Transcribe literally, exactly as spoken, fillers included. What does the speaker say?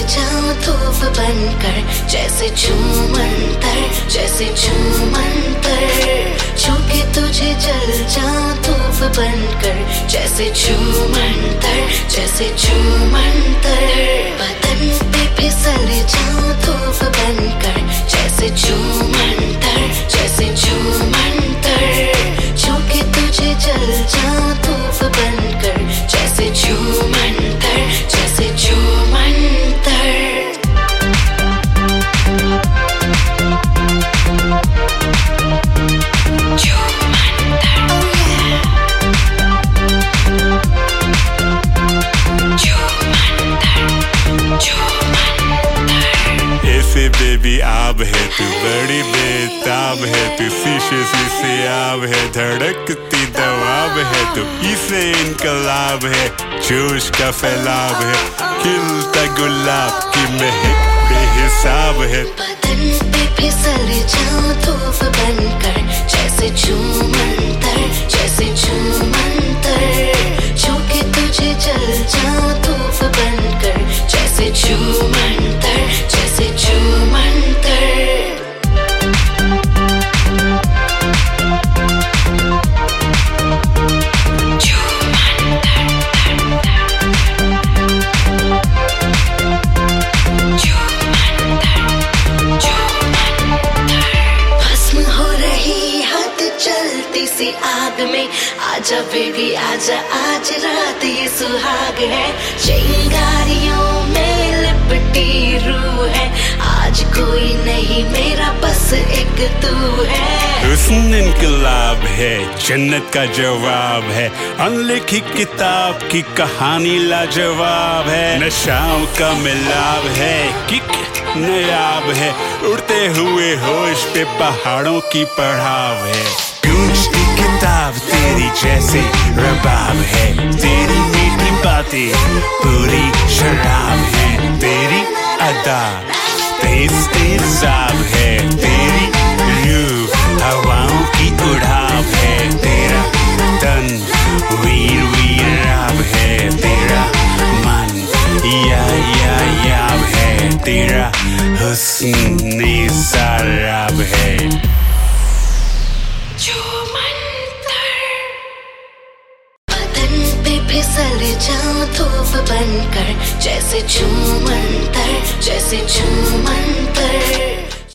जाऊं धूप बनकर, जैसे छूमंतर, जैसे छूमंतर। छू के तुझे जल जाऊं धूप बनकर, जैसे छूमंतर, जैसे छूमंतर। बदन पे फिसल जाऊं धूप बनकर, जैसे छूमंतर, जैसे छूमंतर। छू के तुझे जल जाऊं धूप बनकर, जैसे छूमंतर, जैसे छूमंतर। बेबी आब है तू, बड़ी बेताब है तू, शीशे शीशे आब है, धड़कती दवाब है तू। इसे इनकलाब है, जोश का फैलाव है, खिलता गुलाब की महक बेहिसाब है। बदन पे फिसल जाऊं धूप बनकर, जैसे छूमंतर, जैसे छूमंतर। छू के तुझे जल जाऊं धूप बनकर, जैसे छूमंतर, जैसे छूमंतर। सी आग में आजा बेबी आजा, आज रात ये सुहाग है। चिंगारियों में लिपटी रूह है, आज कोई नहीं मेरा बस एक तू है। हुस्न इनकलाब है, जन्नत का जवाब है, अनलिखी किताब की कहानी लाजवाब है। नशाओं का मिलाप है, किक नायाब है, उड़ते हुए होश पे पहाड़ों की पड़ाव है। गूंजती किताब तेरी जैसे रबाब है, तेरी मीठी बातें पूरी शराब है, तेरी अदा तेज तेजाब है, तेरी रूह हवाओं की उड़ाव है, तेरा तन वीर वीराब है, तेरा मन या या याब है, तेरा हुस्न सराब है। बदन पे फिसल जाऊं धूप बनकर, जैसे छूमंतर, जैसे छूमंतर।